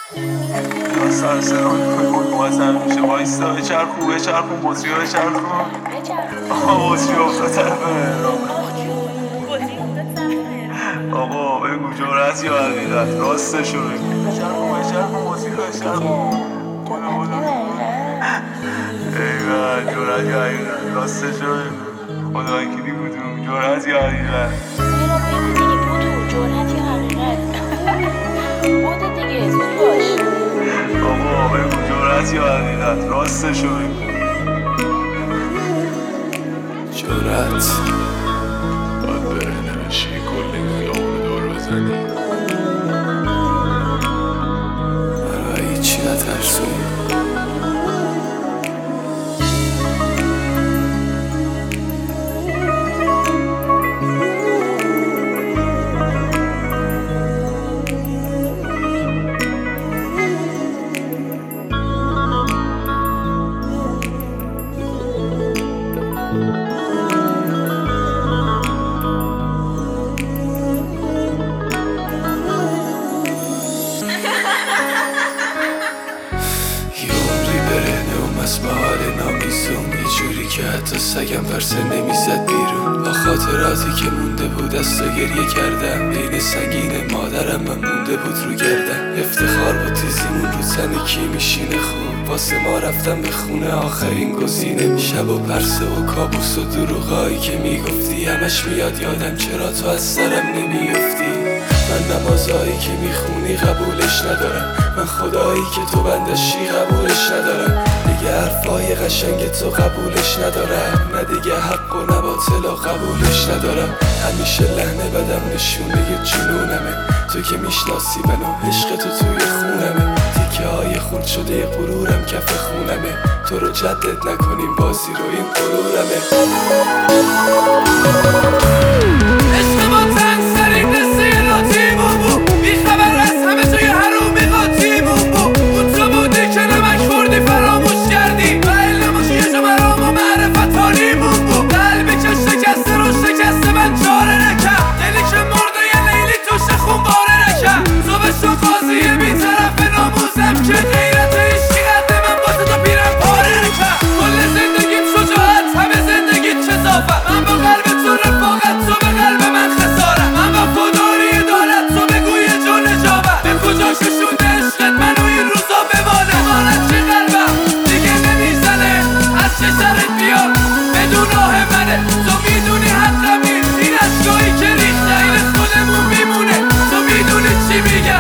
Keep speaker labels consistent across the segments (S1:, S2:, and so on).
S1: یا سر صدا میکنی بود بازم میشه وایستا بچرخون بطری ها بچرخون آقا بطری افتاد طرف آقا بگو جرأت یا حقیقت راستشو بگو بچرخون بطری ها بچرخون ایوه جرأت یا حقیقت راستشو بگو خدا وکیلی بودم جرأت یا حقیقت آقا بگو جرأت یا حقیقت راستشو بگو
S2: جرأت باید بره نمیشی کل این خیابون دور بزنی برای هیچی نترسونی به حال نامیزون یه جوری که حتی سگم ورسه نمیزد بیرون با خاطراتی که مونده بود از تو گریه کردم بین سنگین مادرم من مونده بود رو گردم افتخار بود تیزیمون رو تن کی میشینه خوب واسه ما رفتم به خونه آخرین گزینه شب و پرسه و کابوس و دروغایی که میگفتی همش میاد یادم چرا تو از سرم نمیافتی من نمازایی که میخونی قبولش ندارم من خدایی که تو بندشی قبولش ندارم دیگه حرفای قشنگ تو قبولش ندارم نه دیگه حق و نباطل و قبولش ندارم همیشه لحنه بدم نشونه جنونمه تو که میشناسی منو عشق تو توی خونمه تیکه های خورد شده غرورم کف خونمه تو رو جدد نکنیم بازی رو این غرورمه عشق ما تن سریم نسته لاتیمون بود بیخبر از همه توی حرومی قاطیمون بود اون تو بودی که نمک خوردی فراموش کردی و علمش یه جا مرام و معرفت حالیمون بود قلبی که شکسته رو شکسته من چاره نکم دلی که مرده یه لیلی توش خون باره نکم تو به شو قاضی بیطرف ناموزم که غیرت عشقی قد من واسه تو پیرم پاره نکم کل زندگیم شجاعت همه زندگیت کثافت من با قلب تو رفاقت تو به قلب من خسارت من با خداری دارت تو بگو یه جا نجابت به کجا ششونده عشقت منو این روزا بمانه مانت چه قلبم دیگه نمیزنه از چه سرت بیاد بدون راه منه تو میدونی حقم این اشکایی که ریخته این خودمون میمونه تو میدونی چی میگم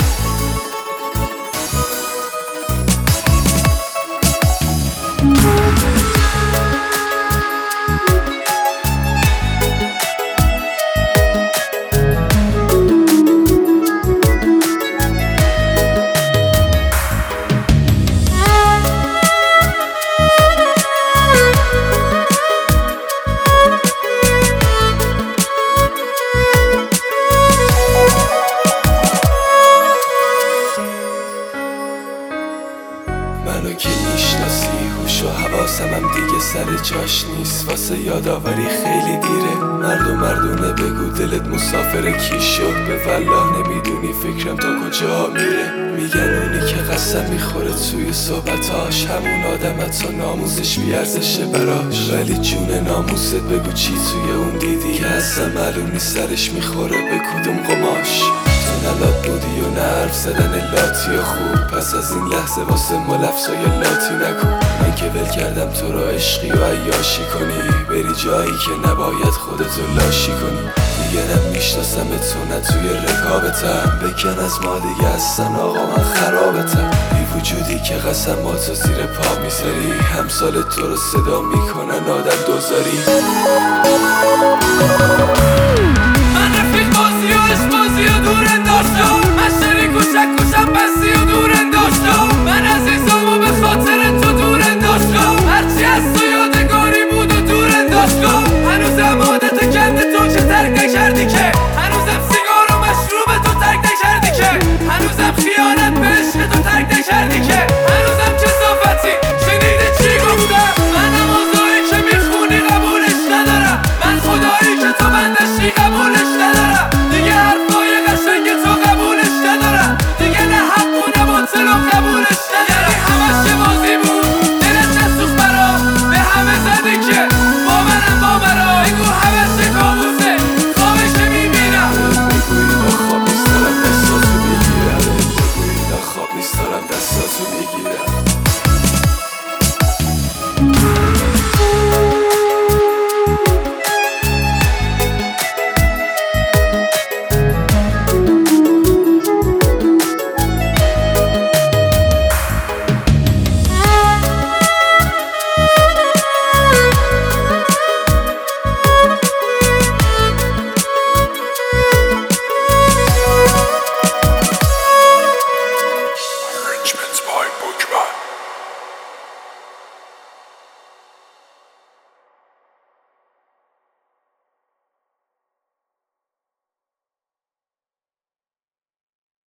S2: منو که میشناسی هوش و حواسم هم دیگه سر جاش نیست واسه یادآوری خیلی دیره مردونه بگو دلت مسافر کی شد به والله نمیدونی فکرم تا کجا میره میگن اونی که قسم میخوره توی صحبتاش همون آدم حتی ناموزش بیارزشه براش ولی جون ناموست بگو چی توی اون دیدی که اصلا معلوم نیست سرش میخوره به کدوم قماش تو نلات بودی و نه حرف زدن لاتی خوب پس از این لحظه واسه ما لفظای لاتی نکن من که ول کردم تو را عشقی و عیاشی کنی بری جایی که نباید خودتو لاشی کنی دیگه نمیشناسم تو نه توی رکابتم بکن از ما دیگه اصلا آقا من خرابتم بی وجودی که قسماتو زیر پا میذاری همسال تو رو صدا میکنن آدم دوزاری